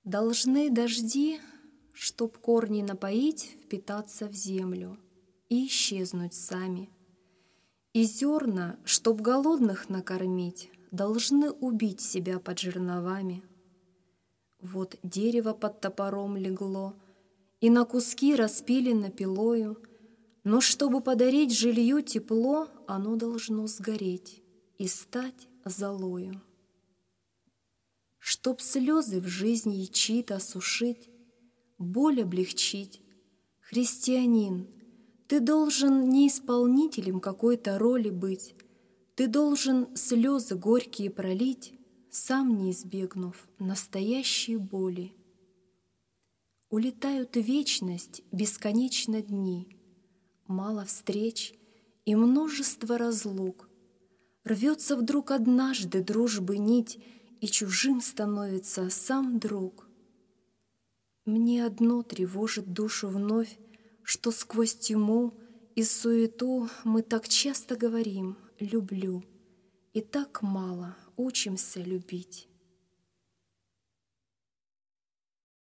Должны дожди, чтоб корни напоить, впитаться в землю и исчезнуть сами. И зерна, чтоб голодных накормить, должны убить себя под жерновами. Вот дерево под топором легло и на куски распилено пилою, но чтобы подарить жилью тепло, оно должно сгореть и стать золою. Чтоб слезы в жизни чьи-то осушить, боль облегчить, христианин, ты должен не исполнителем какой-то роли быть, ты должен слезы горькие пролить, сам не избегнув настоящей боли. Улетают в вечность бесконечно дни, мало встреч и множество разлук. Рвется вдруг однажды дружбы нить, и чужим становится сам друг. Мне одно тревожит душу вновь, что сквозь тьму и суету мы так часто говорим «люблю», и так мало учимся любить.